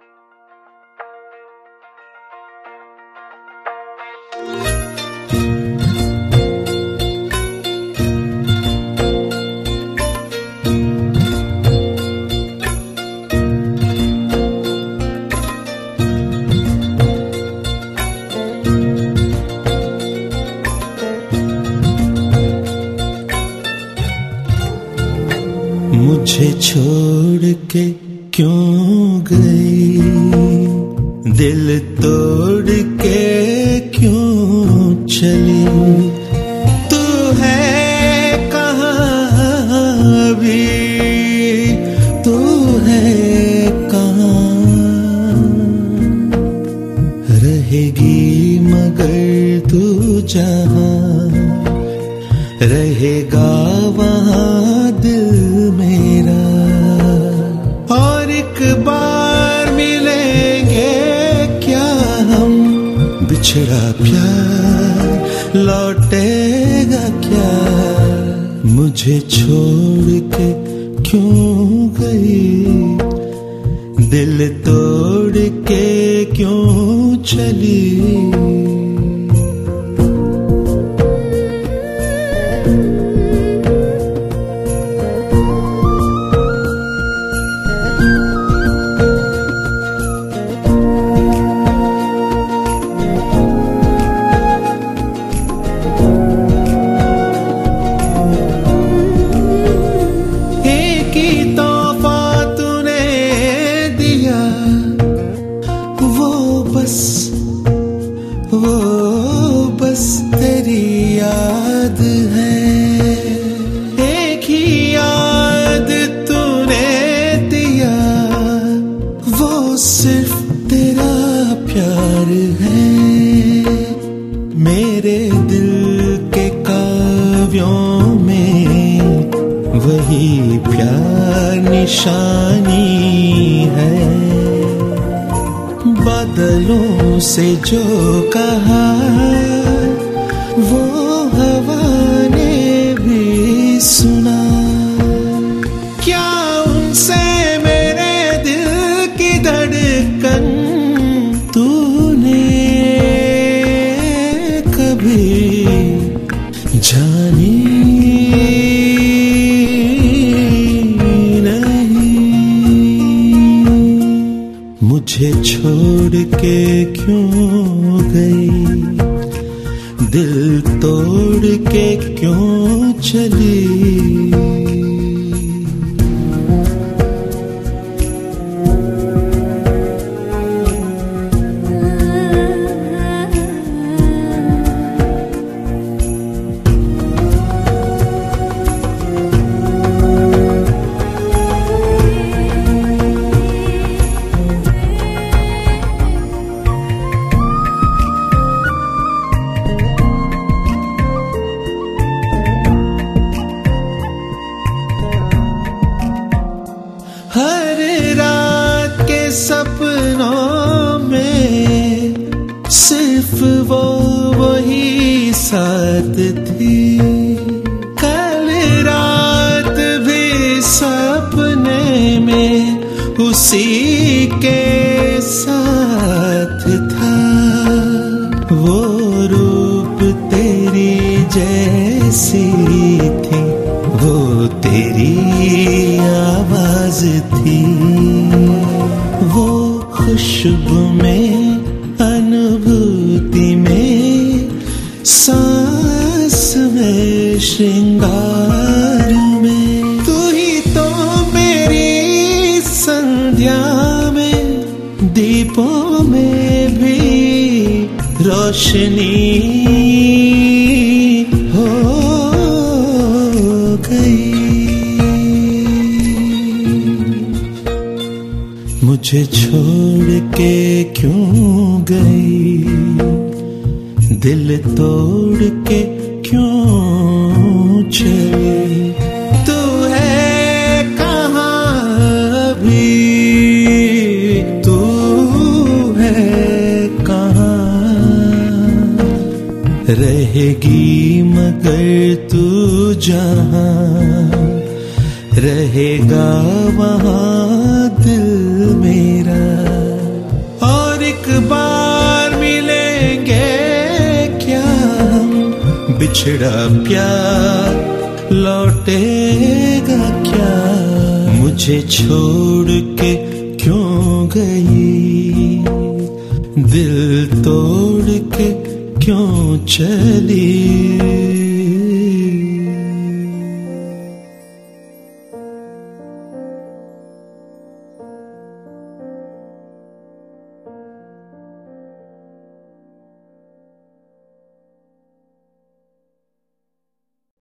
मुझे छोड़ के क्यों गई, दिल तोड़ के क्यों चली, तू है कहाँ अभी, तू है कहाँ, रहेगी मगर तू जहाँ, रहेगा वहाँ दिल मेरा, और एक बार मिलेंगे क्या हम, बिछड़ा प्यार लौटेगा क्या, मुझे छोड़ के क्यों गई, दिल तोड़ के क्यों चली। वो बस तेरी याद है, एक ही याद तूने दिया, वो सिर्फ तेरा प्यार है, मेरे दिल के काव्यों में वही प्यार निशानी है, बादलों से जो कहा वो हवा ने भी सुना, क्या उनसे मेरे दिल की धड़कन तूने कभी जानी नहीं, मुझे छोड़ के क्यों गई, दिल तोड़ के क्यों चली। हर रात के सपनों में सिर्फ वो वही साथ थी, कल रात भी सपने में उसी के साथ था, वो रूप तेरी जैसी थी, वो तेरी आवाज थी, वो खुशबू में अनुभूति में सांस में श्रृंगार में, तू ही तो मेरी संध्या में, दीपों में भी रोशनी हो गई। मुझे छोड़ के क्यों गई, दिल तोड़ के क्यों चली, तू है कहाँ अभी, तू है कहाँ, रहेगी मगर तू जहाँ, रहेगा वहाँ दिल मेरा। बिछड़ा प्यार लौटेगा क्या? मुझे छोड़ के क्यों गई, दिल तोड़ के क्यों चली?